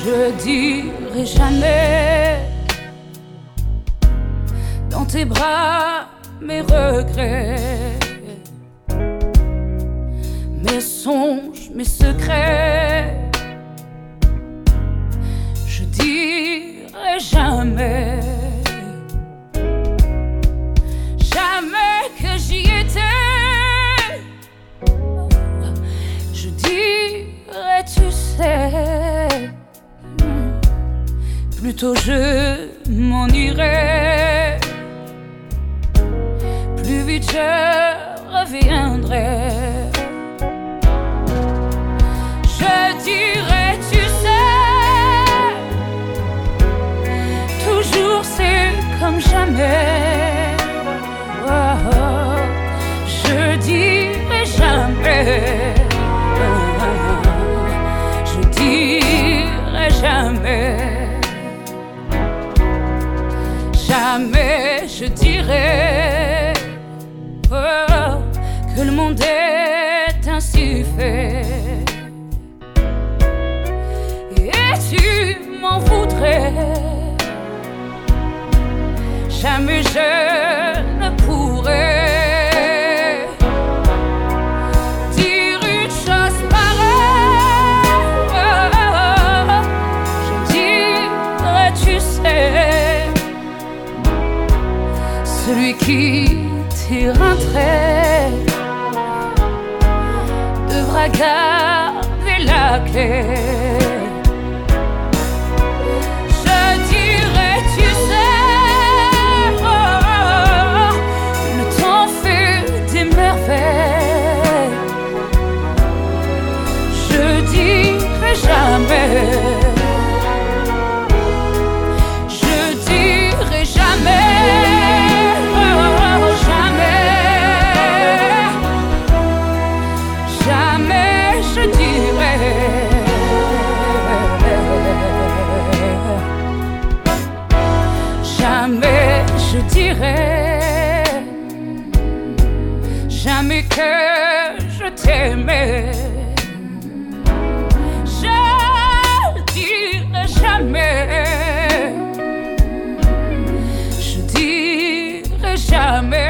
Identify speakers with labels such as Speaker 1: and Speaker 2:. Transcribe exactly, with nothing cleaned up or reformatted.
Speaker 1: Je dirai jamais dans tes bras mes regrets, mes songes, mes secrets. Je dirai jamais, jamais que j'y étais. Je dirai, tu sais, plutôt je m'en irai, plus vite je reviendrai. Je dirai, tu sais, toujours c'est comme jamais. Oh, oh, je dirai jamais, je dirai jamais, jamais je dirai oh, que le monde est ainsi fait. Et tu m'en voudrais, jamais je ne pourrais dire une chose pareille. Je dirais, tu sais, celui qui tire un trait devra garder la clé. Je dirais, tu sais, oh, oh, le temps fait des merveilles. Je dirais jamais, je dirais jamais. Jamais je dirais, jamais que je t'aimais. Je dirais jamais, je dirais jamais.